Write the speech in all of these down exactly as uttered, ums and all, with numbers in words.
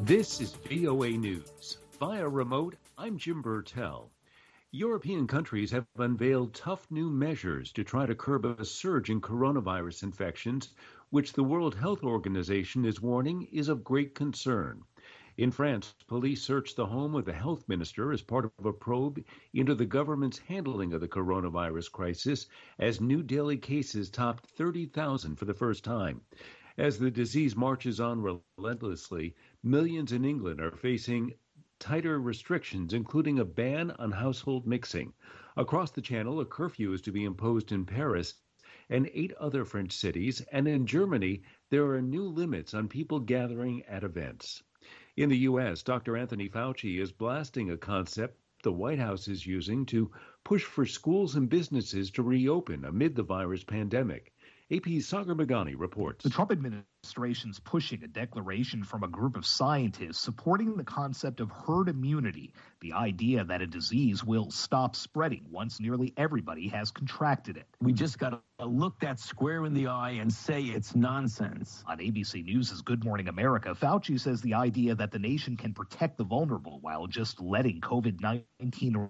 This is V O A News. Via remote, I'm Jim Burtell. European countries have unveiled tough new measures to try to curb a surge in coronavirus infections, which the World Health Organization is warning is of great concern. In France, police searched the home of the health minister as part of a probe into the government's handling of the coronavirus crisis as new daily cases topped thirty thousand for the first time. As the disease marches on relentlessly, millions in England are facing tighter restrictions, including a ban on household mixing. Across the channel, a curfew is to be imposed in Paris and eight other French cities, and in Germany, there are new limits on people gathering at events. In the U S, Doctor Anthony Fauci is blasting a concept the White House is using to push for schools and businesses to reopen amid the virus pandemic. A P's Sagar Meghani reports. The Trump administration's pushing a declaration from a group of scientists supporting the concept of herd immunity, the idea that a disease will stop spreading once nearly everybody has contracted it. We just got to look that square in the eye and say it's nonsense. On A B C News' Good Morning America, Fauci says the idea that the nation can protect the vulnerable while just letting COVID nineteen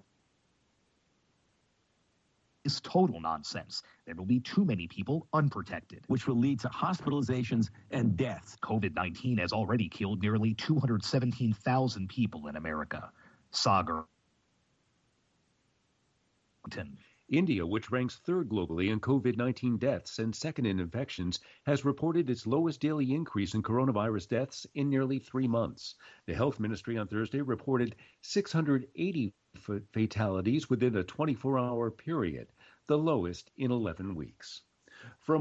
is total nonsense. There will be too many people unprotected, which will lead to hospitalizations and deaths. COVID nineteen has already killed nearly two hundred seventeen thousand people in America. Sagar. India, which ranks third globally in COVID nineteen deaths and second in infections, has reported its lowest daily increase in coronavirus deaths in nearly three months. The health ministry on Thursday reported six hundred eighty fatalities within a twenty-four hour period, the lowest in eleven weeks. From